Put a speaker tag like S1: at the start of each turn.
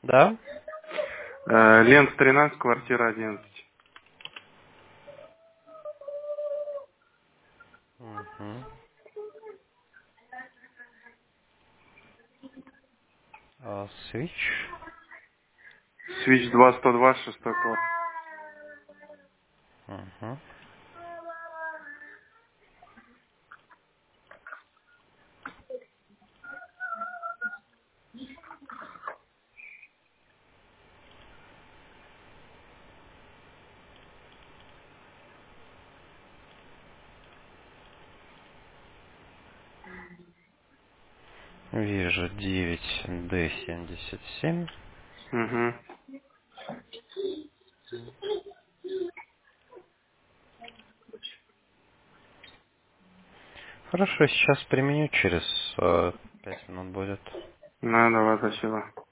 S1: Да?
S2: Ленц 13, квартира 11.
S1: Угу. Switch.
S2: Свич 2, 102, 6 квартира.
S1: Угу. Вижу 9D77.
S2: Угу.
S1: Хорошо, сейчас применю, через 5 минут будет.
S2: Давай, спасибо.